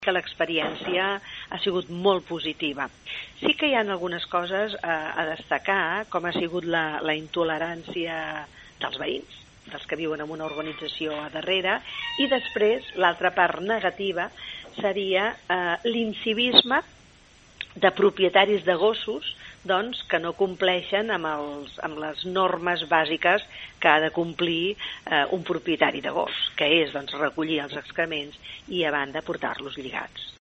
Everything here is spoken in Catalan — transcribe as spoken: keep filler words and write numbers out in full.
que l'experiència ha sigut molt positiva. Sí que hi ha algunes coses a, a destacar, com ha sigut la, la intolerància dels veïns, dels que viuen en una urbanització a darrere, i després l'altra part negativa seria eh, l'incivisme de propietaris de gossos doncs, que no compleixen amb, els, amb les normes bàsiques que ha de complir eh, un propietari de gos, que és doncs, recollir els excrements i a banda portar-los lligats.